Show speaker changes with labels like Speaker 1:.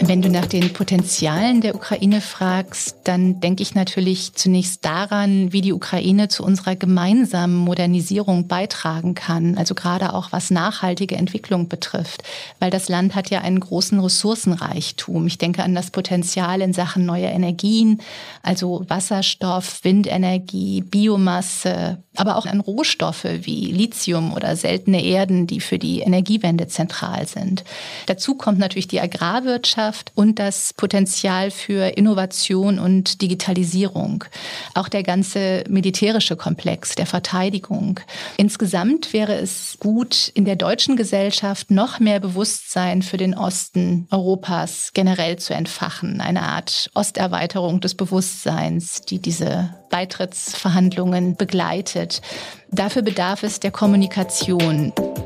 Speaker 1: Wenn du nach den Potenzialen der Ukraine fragst, dann denke ich natürlich zunächst daran, wie die Ukraine zu unserer gemeinsamen Modernisierung beitragen kann, also gerade auch was nachhaltige Entwicklung betrifft, weil das Land hat ja einen großen Ressourcenreichtum. Ich denke an das Potenzial in Sachen neuer Energien, also Wasserstoff, Windenergie, Biomasse, aber auch an Rohstoffe wie Lithium oder seltene Erden, die für die Energiewende zentral sind. Dazu kommt natürlich die Agrarwirtschaft und das Potenzial für Innovation und Digitalisierung. Auch der ganze militärische Komplex der Verteidigung. Insgesamt wäre es gut, in der deutschen Gesellschaft noch mehr Bewusstsein für den Osten Europas generell zu entfachen. Eine Art Osterweiterung des Bewusstseins, die diese Beitrittsverhandlungen begleitet. Dafür bedarf es der Kommunikation.